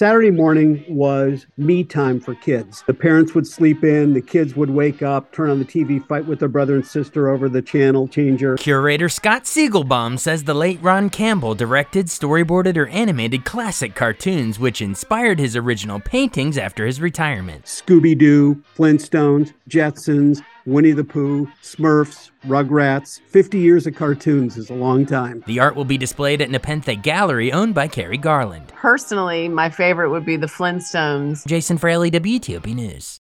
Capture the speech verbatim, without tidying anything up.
Saturday morning was me time for kids. The parents would sleep in, the kids would wake up, turn on the T V, fight with their brother and sister over the channel changer. Curator Scott Siegelbaum says the late Ron Campbell directed, storyboarded, or animated classic cartoons, which inspired his original paintings after his retirement. Scooby-Doo, Flintstones, Jetsons, Winnie the Pooh, Smurfs, Rugrats. fifty years of cartoons is a long time. The art will be displayed at Nepenthe Gallery, owned by Carrie Garland. Personally, my favorite would be the Flintstones. Jason Fraley, W T O P News.